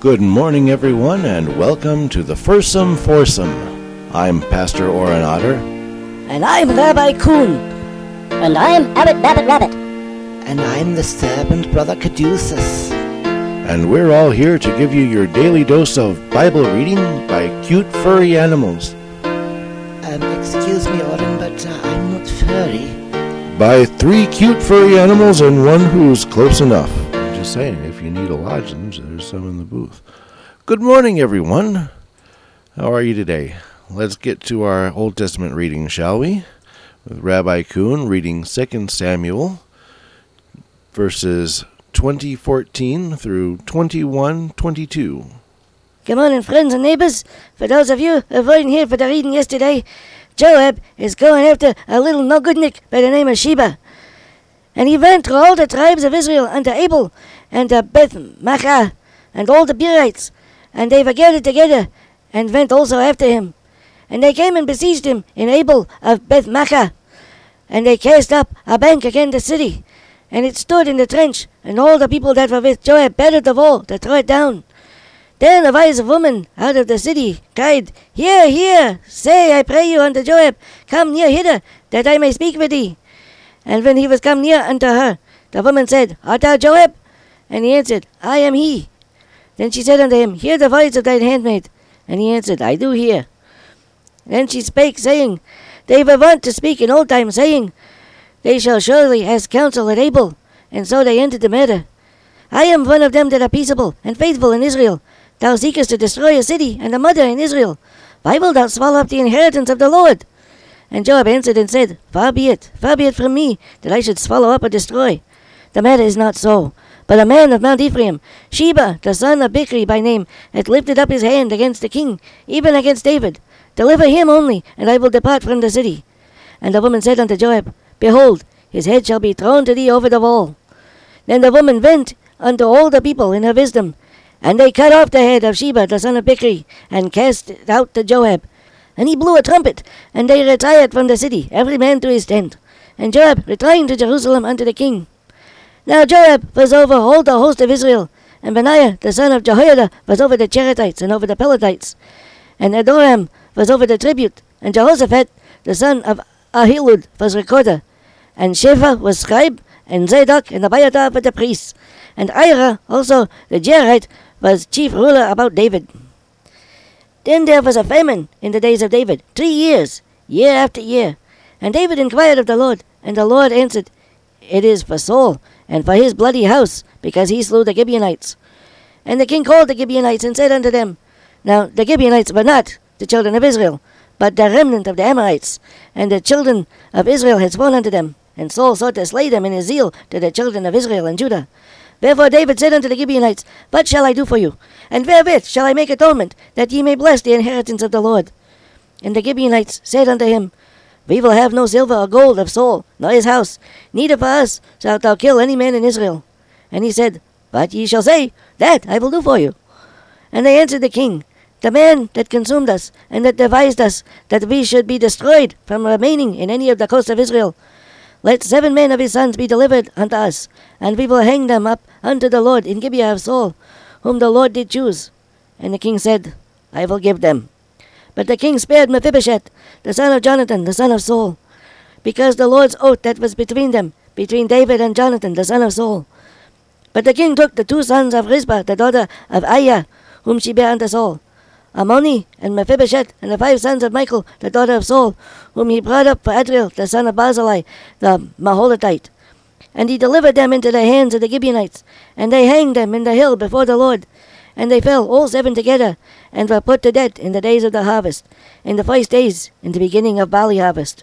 Good morning, everyone, and welcome to the Fursome Foursome. I'm Pastor Oren Otter. And I'm Rabbi Kuhn. And I'm Abbot Babbitt Rabbit. And I'm the servant Brother Caduceus. And we're all here to give you your daily dose of Bible reading by cute furry animals. Excuse me, Oren, but I'm not furry. By 3 cute furry animals and one who's close enough. I'm just saying, if you need a lozenge, there's some in the booth. Good morning, everyone. How are you today? Let's get to our Old Testament reading, shall we? With Rabbi Kuhn reading 2 Samuel, verses 20:14 through 21:22. Good morning, friends and neighbors. For those of you who weren't here for the reading yesterday, Joab is going after a little no-goodnik by the name of Sheba. And he went through all the tribes of Israel unto Abel and to Beth-Maachah and all the Berites, and they were gathered together and went also after him. And they came and besieged him in Abel of Beth-Maachah, and they cast up a bank against the city, and it stood in the trench, and all the people that were with Joab battered the wall to throw it down. Then a wise woman out of the city cried, Hear, hear, say, I pray you unto Joab, come near hither, that I may speak with thee. And when he was come near unto her, the woman said, Art thou Joab? And he answered, I am he. Then she said unto him, Hear the voice of thine handmaid. And he answered, I do hear. Then she spake, saying, They were wont to speak in old times, saying, They shall surely ask counsel at Abel. And so they ended the matter. I am one of them that are peaceable and faithful in Israel. Thou seekest to destroy a city and a mother in Israel. Why wilt thou swallow up the inheritance of the Lord? And Joab answered and said, far be it from me, that I should swallow up or destroy. The matter is not so. But a man of Mount Ephraim, Sheba, the son of Bichri by name, hath lifted up his hand against the king, even against David. Deliver him only, and I will depart from the city. And the woman said unto Joab, Behold, his head shall be thrown to thee over the wall. Then the woman went unto all the people in her wisdom, and they cut off the head of Sheba, the son of Bichri, and cast it out to Joab. And he blew a trumpet, and they retired from the city, every man to his tent. And Joab returned to Jerusalem unto the king. Now Joab was over all the host of Israel, and Benaiah, the son of Jehoiada, was over the Cherethites and over the Pelethites. And Adoram was over the tribute, and Jehoshaphat, the son of Ahilud, was recorder. And Shepha was scribe, and Zadok and Abiathar were the priests. And Ira, also the Jerite, was chief ruler about David. Then there was a famine in the days of David, 3 years, year after year. And David inquired of the Lord, and the Lord answered, It is for Saul, and for his bloody house, because he slew the Gibeonites. And the king called the Gibeonites, and said unto them, Now the Gibeonites were not the children of Israel, but the remnant of the Amorites, and the children of Israel had sworn unto them. And Saul sought to slay them in his zeal to the children of Israel and Judah. Therefore David said unto the Gibeonites, What shall I do for you? And wherewith shall I make atonement, that ye may bless the inheritance of the Lord? And the Gibeonites said unto him, We will have no silver or gold of Saul, nor his house, neither for us shalt thou kill any man in Israel. And he said, What ye shall say, that I will do for you. And they answered the king, The man that consumed us, and that devised us, that we should be destroyed from remaining in any of the coasts of Israel, let 7 men of his sons be delivered unto us, and we will hang them up unto the Lord in Gibeah of Saul, whom the Lord did choose. And the king said, I will give them. But the king spared Mephibosheth, the son of Jonathan, the son of Saul, because the Lord's oath that was between them, between David and Jonathan, the son of Saul. But the king took the 2 sons of Rizpah, the daughter of Aiah, whom she bare unto Saul, Ammoni and Mephibosheth, and the 5 sons of Michal, the daughter of Saul, whom he brought up for Adriel, the son of Barzillai, the Maholathite. And he delivered them into the hands of the Gibeonites, and they hanged them in the hill before the Lord. And they fell all 7 together, and were put to death in the days of the harvest, in the first days, in the beginning of barley harvest.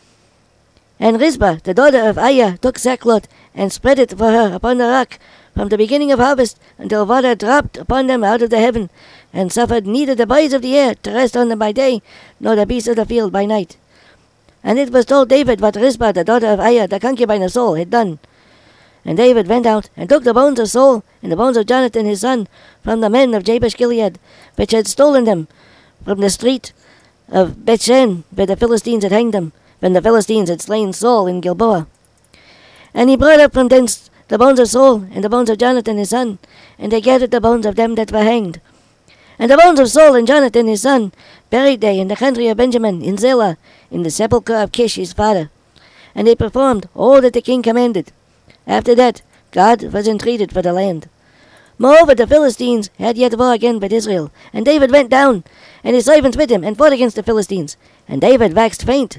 And Rizpah, the daughter of Aiah, took sackcloth, and spread it for her upon the rock, from the beginning of harvest, until water dropped upon them out of the heaven, and suffered neither the birds of the air to rest on them by day, nor the beasts of the field by night. And it was told David what Rizpah, the daughter of Aiah, the concubine of Saul, had done. And David went out, and took the bones of Saul, and the bones of Jonathan his son, from the men of Jabesh Gilead, which had stolen them from the street of Bethshan, where the Philistines had hanged them, when the Philistines had slain Saul in Gilboa. And he brought up from thence the bones of Saul, and the bones of Jonathan his son, and they gathered the bones of them that were hanged. And the bones of Saul and Jonathan his son buried they in the country of Benjamin, in Zelah, in the sepulchre of Kish his father. And they performed all that the king commanded. After that, God was entreated for the land. Moreover, the Philistines had yet war again with Israel, and David went down, and his servants with him, and fought against the Philistines. And David waxed faint.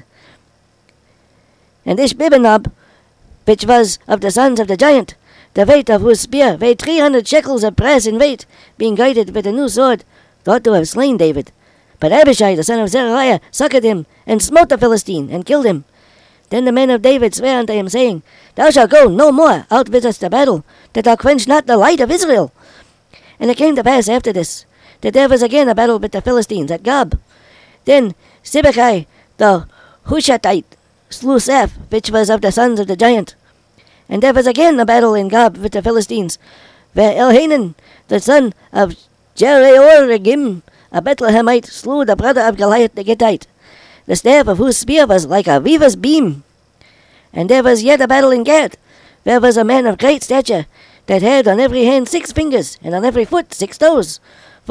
And Ishbi-benob, which was of the sons of the giant, the weight of whose spear weighed 300 shekels of brass in weight, being guided with a new sword, thought to have slain David. But Abishai the son of Zeruiah succoured him, and smote the Philistine, and killed him. Then the men of David sware unto him, saying, Thou shalt go no more out with us to battle, that thou quench not the light of Israel. And it came to pass after this, that there was again a battle with the Philistines at Gob. Then Sibbechai the Hushathite slew Saph, which was of the sons of the giant. And there was again a battle in Gob with the Philistines, where Elhanan the son of Jehoiargim, a Bethlehemite, slew the brother of Goliath the Gittite, the staff of whose spear was like a weaver's beam. And there was yet a battle in Gad, where was a man of great stature, that had on every hand 6 fingers, and on every foot 6 toes,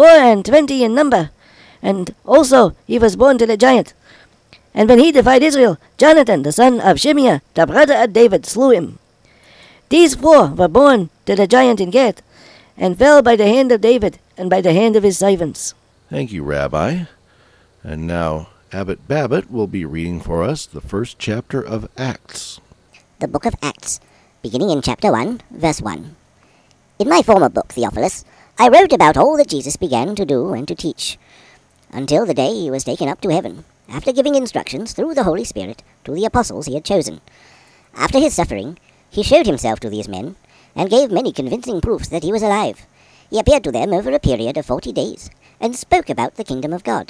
24 in number. And also he was born to the giant. And when he defied Israel, Jonathan the son of Shimeah, the brother of David, slew him. These 4 were born to the giant in Gath, and fell by the hand of David, and by the hand of his servants. Thank you, Rabbi. And now Abbot Babbitt will be reading for us the first chapter of Acts. The Book of Acts, beginning in chapter 1, verse 1. In my former book, Theophilus, I wrote about all that Jesus began to do and to teach, until the day he was taken up to heaven, after giving instructions through the Holy Spirit to the apostles he had chosen. After his suffering, he showed himself to these men, and gave many convincing proofs that he was alive. He appeared to them over a period of 40 days, and spoke about the kingdom of God.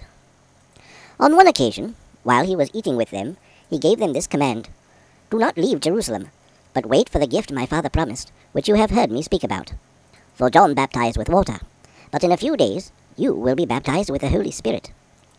On one occasion, while he was eating with them, he gave them this command, Do not leave Jerusalem, but wait for the gift my Father promised, which you have heard me speak about. For John baptized with water, but in a few days you will be baptized with the Holy Spirit.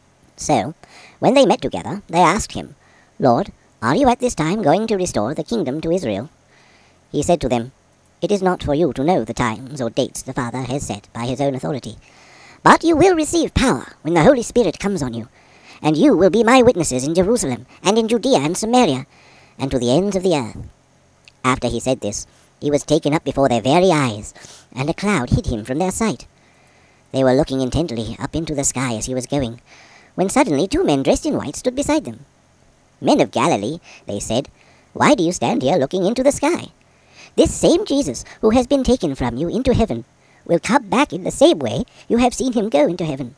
So, when they met together, they asked him, Lord, are you at this time going to restore the kingdom to Israel? He said to them, It is not for you to know the times or dates the Father has set by his own authority, but you will receive power when the Holy Spirit comes on you, and you will be my witnesses in Jerusalem, and in Judea and Samaria, and to the ends of the earth. After he said this, he was taken up before their very eyes, and a cloud hid him from their sight. They were looking intently up into the sky as he was going, when suddenly 2 men dressed in white stood beside them. Men of Galilee, they said, why do you stand here looking into the sky? This same Jesus, who has been taken from you into heaven, will come back in the same way you have seen him go into heaven.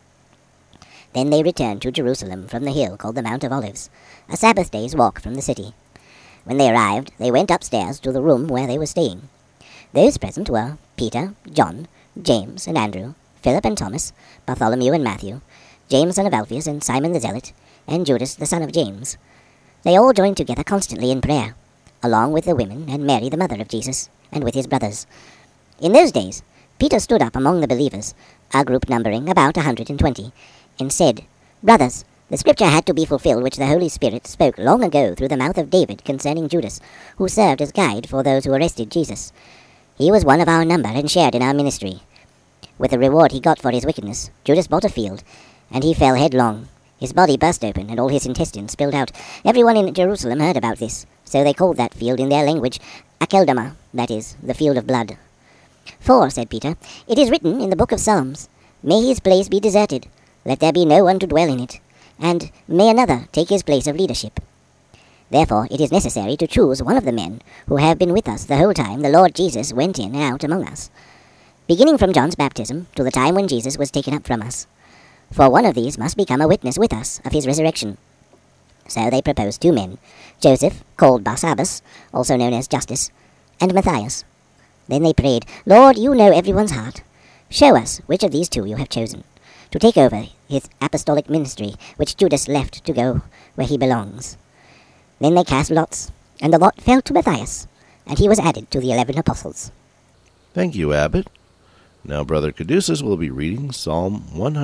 Then they returned to Jerusalem from the hill called the Mount of Olives, a Sabbath day's walk from the city. When they arrived, they went upstairs to the room where they were staying. Those present were Peter, John, James and Andrew, Philip and Thomas, Bartholomew and Matthew, James son of Alphaeus and Simon the Zealot, and Judas the son of James. They all joined together constantly in prayer, along with the women and Mary the mother of Jesus, and with his brothers. In those days, Peter stood up among the believers, a group numbering about 120, and said, Brothers, the scripture had to be fulfilled which the Holy Spirit spoke long ago through the mouth of David concerning Judas, who served as guide for those who arrested Jesus. He was one of our number and shared in our ministry. With the reward he got for his wickedness, Judas bought a field, and he fell headlong. His body burst open, and all his intestines spilled out. Everyone in Jerusalem heard about this, so they called that field in their language Akeldama, that is, the field of blood. For, said Peter, it is written in the book of Psalms, May his place be deserted, let there be no one to dwell in it, and may another take his place of leadership. Therefore it is necessary to choose one of the men who have been with us the whole time the Lord Jesus went in and out among us, beginning from John's baptism to the time when Jesus was taken up from us. For one of these must become a witness with us of his resurrection. So they proposed 2 men, Joseph, called Barsabbas, also known as Justus, and Matthias. Then they prayed, Lord, you know everyone's heart. Show us which of these 2 you have chosen, to take over his apostolic ministry, which Judas left to go where he belongs. Then they cast lots, and the lot fell to Matthias, and he was added to the 11 apostles. Thank you, Abbot. Now Brother Caduceus will be reading Psalm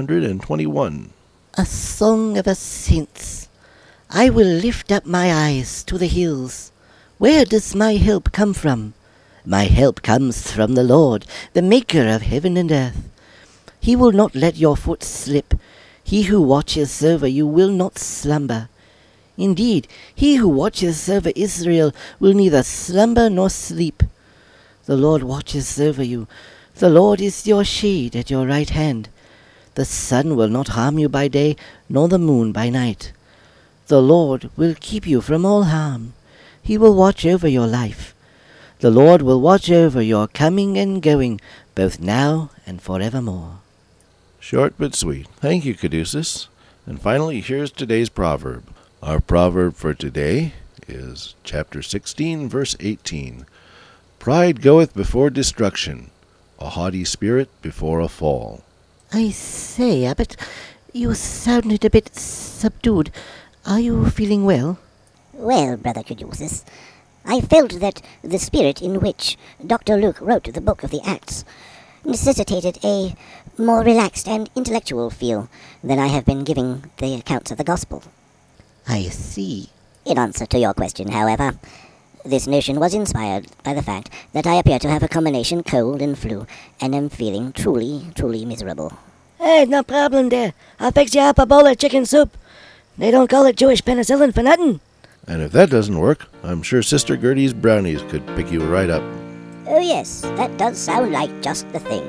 121. A song of ascents. I will lift up my eyes to the hills. Where does my help come from? My help comes from the Lord, the maker of heaven and earth. He will not let your foot slip. He who watches over you will not slumber. Indeed, he who watches over Israel will neither slumber nor sleep. The Lord watches over you. The Lord is your shade at your right hand. The sun will not harm you by day, nor the moon by night. The Lord will keep you from all harm. He will watch over your life. The Lord will watch over your coming and going, both now and forevermore. Short but sweet. Thank you, Caduceus. And finally, here's today's proverb. Our proverb for today is chapter 16, verse 18. Pride goeth before destruction, a haughty spirit before a fall. I say, Abbot, you sounded a bit subdued. Are you feeling well? Well, Brother Caduceus, I felt that the spirit in which Dr. Luke wrote the book of the Acts necessitated a more relaxed and intellectual feel than I have been giving the accounts of the Gospel. I see. In answer to your question, however, this notion was inspired by the fact that I appear to have a combination cold and flu, and am feeling truly, truly miserable. Hey, no problem there. I'll fix you up a bowl of chicken soup. They don't call it Jewish penicillin for nothing. And if that doesn't work, I'm sure Sister Gertie's brownies could pick you right up. Oh yes, that does sound like just the thing.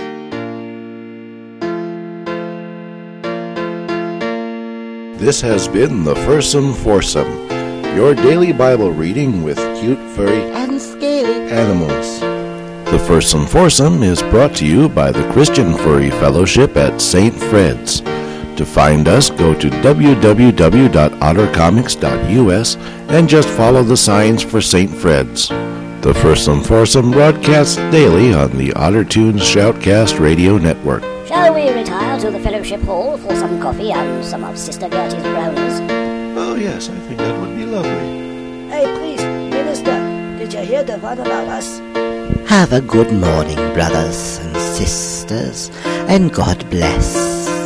This has been the Fearsome Foursome, your daily Bible reading with cute, furry, And scaly. animals. The Fearsome Foursome is brought to you by the Christian Furry Fellowship at St. Fred's. To find us, go to www.ottercomics.us and just follow the signs for St. Fred's. The Fearsome Foursome broadcasts daily on the OtterTunes Shoutcast Radio Network. Shall we retire to the fellowship hall for some coffee and some of Sister Gertie's brownies? Oh yes, I think that would be lovely. Hey, please, Minister, did you hear the one about us? Have a good morning, brothers and sisters, and God bless.